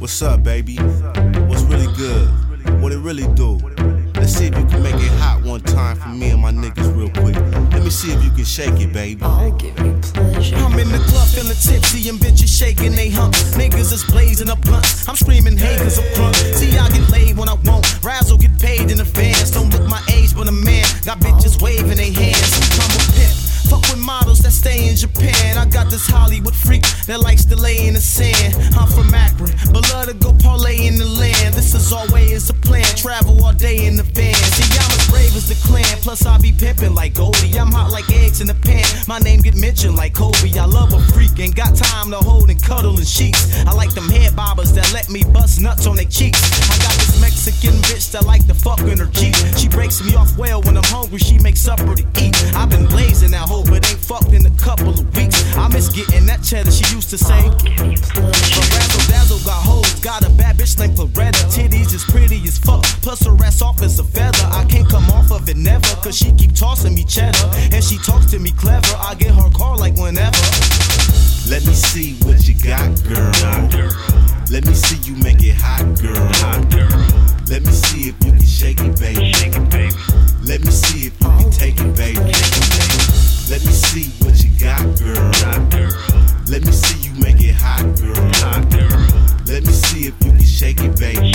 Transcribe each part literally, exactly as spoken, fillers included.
What's up, baby? What's really good? What it really do? Let's see if you can make it hot one time for me and my niggas real quick. Let me see if you can shake it, baby. I'll give you pleasure. I'm in the club feeling tipsy and bitches shaking they humps. Niggas is blazing up blunts. I'm screaming hey cause I'm drunk. See I get laid when I won't. Razzle get paid in advance. Don't look my age but a man. Got bitches waving their hands. I'm a pimp. Fuck with models that stay in Japan. I got this Hollywood freak that likes to lay in the sand. I'm from Akron, but love to go parlay in the land. This is always a plan, travel all day in the van. See, I'm as brave as the clan, plus I be pimping like Goldie. I'm hot like eggs in the pan, my name get mentioned like Kobe. I love a freak, ain't got time to hold and cuddle in sheets. I like them head bobbers that let me bust nuts on their cheeks. I got this Mexican bitch that like to fuck in her Jeep. She breaks me off well when I'm hungry, she makes supper to eat. I've been blazing that hoe, but ain't fucked in a couple of weeks. I miss getting that cheddar, she used to say. But Razzle Dazzle got hoes, got a bad bitch named Loretta. Titties is pretty as fuck, plus her ass off as a feather. I can't come off of it never, cause she keep tossing me cheddar. And she talks to me clever, I get her car like whenever. Let me see what you got, girl. Let me see you make it hot, girl. Let me see if you can shake it, baby. Let me see if you can take it, baby. Let me see what you got, girl. Let me see you make it hot, girl. Let me see if you can shake it, baby.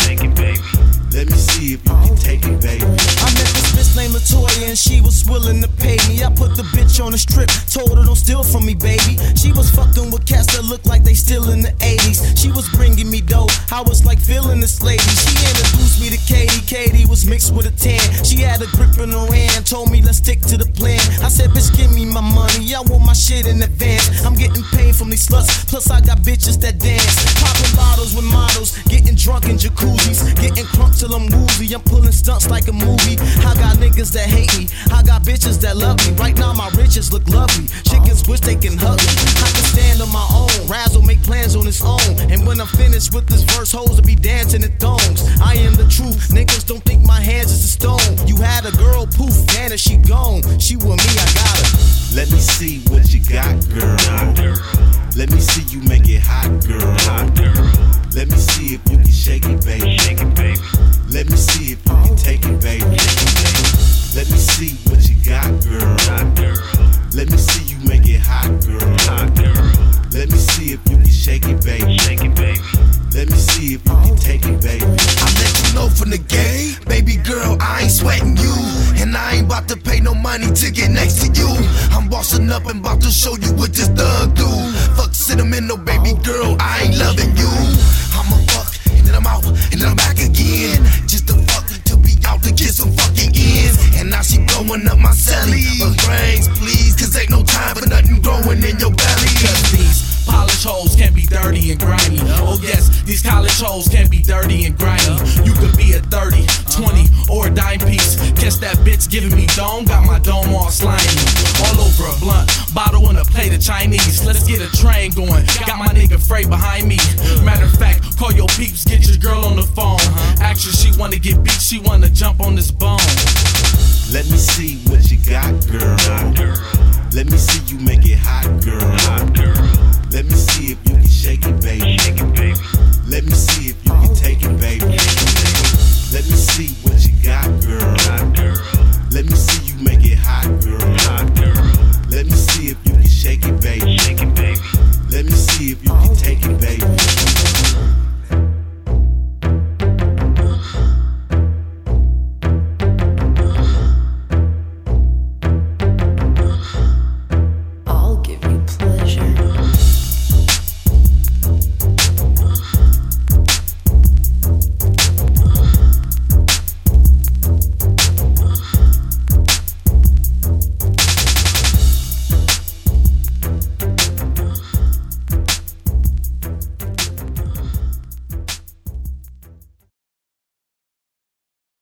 Let me see if you can take it, baby. I met this bitch named Latoya and she was willing to pay me. I put the bitch on the strip, told her don't steal from me, baby. She was fucking with cats that looked like they still in the eighties. She was bringing me dough, I was like feeling this lady. She introduced me to Katie, Katie was mixed with a tan. She had a grip in her hand, told me let's stick to the plan. I said, bitch, give me my money, I want my shit in advance. I'm getting paid from these sluts, plus I got bitches that dance. Popping bottles with models, getting drunk in jacuzzis, getting crunk till I'm woozy. I'm pulling stunts like a movie. I got niggas that hate me, I got bitches that love me. Right now my riches look lovely, chickens wish they can hug me. I can stand on my own, Razzle make plans on his own. And when I'm finished with this verse, hoes will be dancing at thongs. I am the truth, niggas don't think my hands is a stone. You had a girl, poof, man, she gone. She with me, I got her. Let me see what you got, girl. Let me see you make it hot, girl. Let me see if you can shake it, baby. Let me see if you can take it, baby. Let me see what you got, girl. Let me see you make it hot, girl. Let me see if you can shake it, baby. Let me see if you can take it, baby. I let you know from the game, baby girl, I ain't sweating you. And I ain't about to pay no money to get next to you. I'm bossing up and about to show you what this thug do. Fuck sentimental, baby girl, I ain't loving you. I'm a fuck, and then I'm out, and then I'm back again. Just to fuck, to be out to get some fucking ends. And now she blowing up my celly. But brains, please, cause ain't no time for nothing growing in your belly. Cause these polish hoes can be dirty and grimy. Oh yes, these college hoes can be dirty and grimy. You could be a thirty, twenty, or a dime piece. Catch that bitch giving me dome, got my dome all slimy. All over a blunt, bottle and a plate of Chinese. Let's get a train going, got my nigga Frey behind me. Matter of fact, call your peeps, get your girl on the phone. Ask her she wanna get beat, she wanna jump on this bone. Let me see what you got, girl. Let me see you make it hot, girl. Let me see if you can shake it, baby.